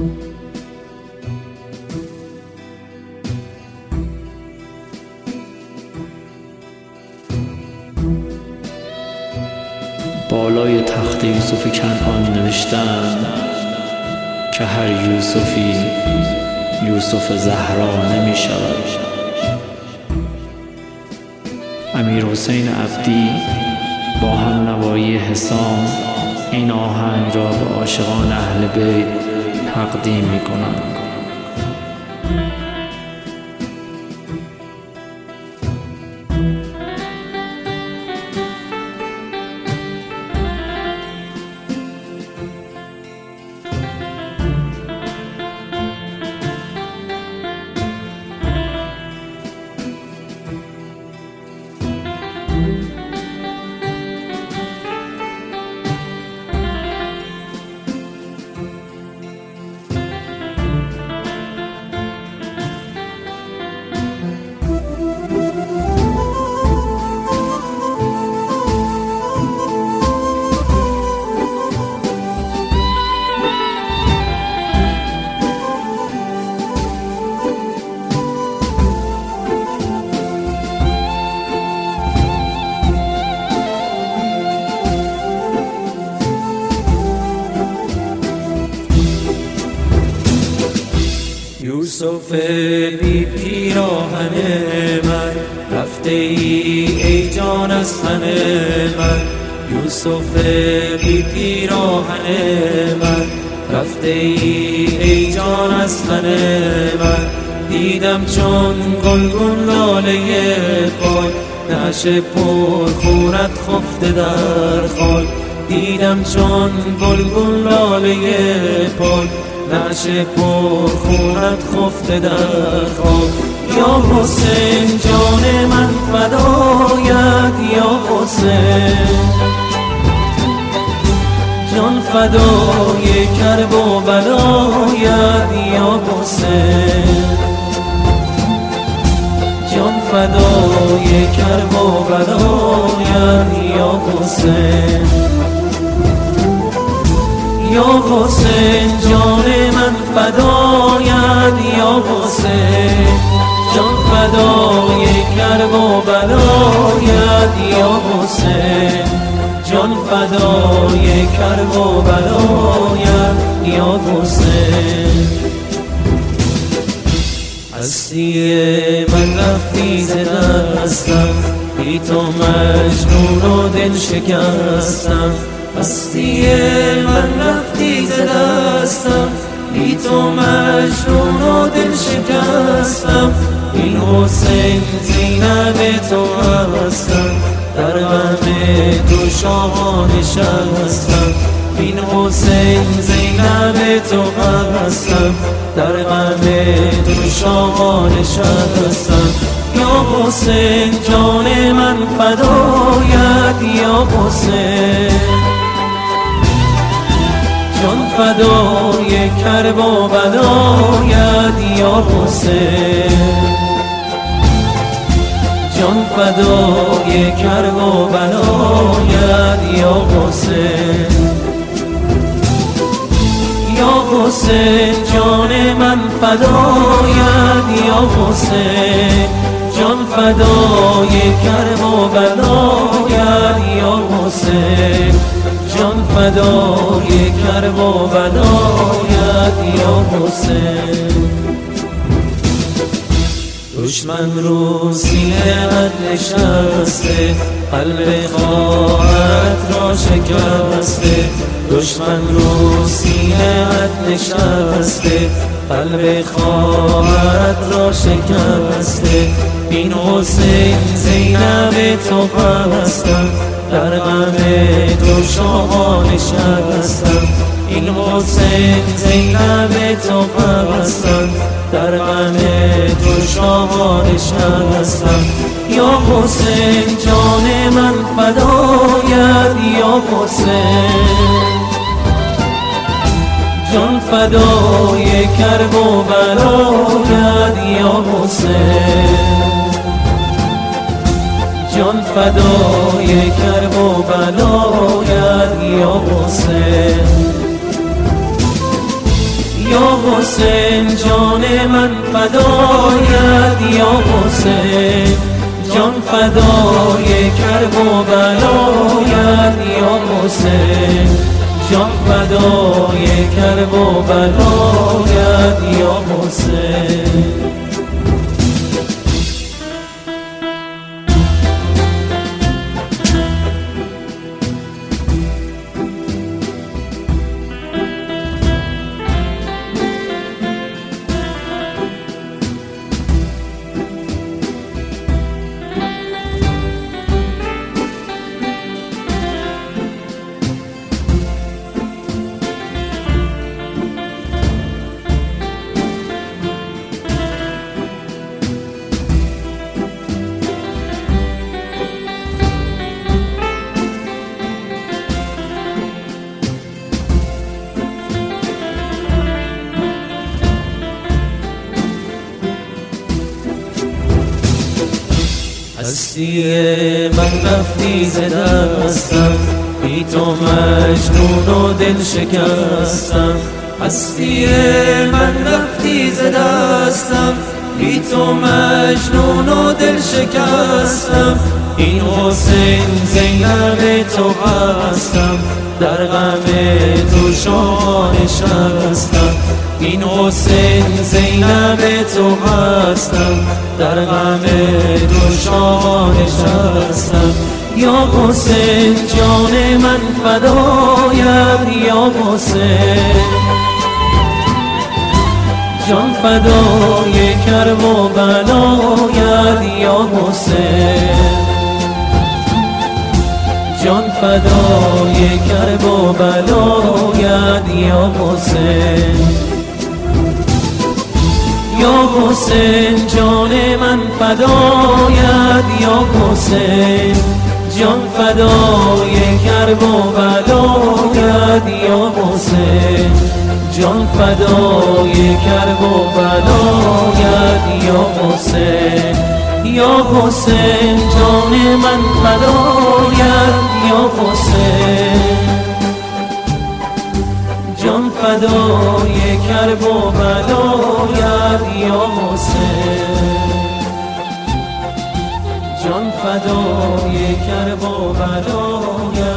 بالای تخت یوسف کنعانی نوشتند که هر یوسفی یوسف زهرا نمی شود. امیر حسین عبدی با هم نوایی حسام این آهنگ را به عاشقان اهل بیت تقدیم می کنند. یوسف بی پیراهن من رفته ای جان از تن من. یوسف بی پیراهن من رفته ای جان از تن من. دیدم چون گلگون لاله پای نعش پر خونت خفته در خاک. دیدم چون گلگون لاله پای نعش پر خونت خفته در خاک. یا حسین جان من فدایت، یا حسین جان فدای کرب و بلایت. یا حسین جان فدای کرب و بلایت. یا حسین یا حسین جان من فدایت. یا حسین جان فدای کرب و بلایت. یا حسین جان فدای کرب و بلایت. یا حسین هستی من رفتی ز دستم، بی تو مجنون و دل شکستم. هستی من رفتی ز دستم، بی تو مجنون و دل شکستم. این حسین زینب تو هستم، در غم تو شاه نشستم. این حسین زینب تو هستم، در غم تو شاه نشستم. یا حسین جان من فدایت. یا حسین جان فدای کرب و بلایت. یا حسین جان فدای کرب و بلایت. یا حسین یا حسین جان من فدایت. یا حسین جان فدای کرب و بلایت. یا حسین جان فدای کرب و بلایت. یا حسین دشمن رو سینه‌ات نشسته، قلب خواهرت را شکسته. دشمن رو سینه‌ات نشسته، قلب خواهرت را شکسته. این حسین زینب تو هستم، در غم تو شاه نشستم. این حسین زینب تو هستم، در غم تو شاه نشستم. یا حسین جان من فدایت. یا حسین جان فدای کرب و بلایت. یا حسین جان فدای کرب و بلایت. یا حسین یا حسین جان من فدایت یا حسین، جان فدای کرب و بلایت یا حسین، جان فدای کرب و بلایت یا حسین. هستی من رفتی ز دستم، بی تو مجنون و دل شکستم. هستی من رفتی ز دستم، بی تو مجنون و دل شکستم. این حسین زینب تو هستم، در غم تو شاه نشستم. این حسین زینب تو هستم، در غم تو شاه نشستم. یا حسین جان من فدایت یا حسین، جان فدای کرب و بلایت یا حسین، جان فدای کرب و بلایت یا حسین. یا حسین جان من فدایت یا حسین، جان فدای کرب و بلایت یا حسین، جان فدای کرب و بلایت یا حسین. یا حسین جان من فدایت یا حسین، جان فدای کرب و بلایت یا حسین، جان فدای کرب و بلایت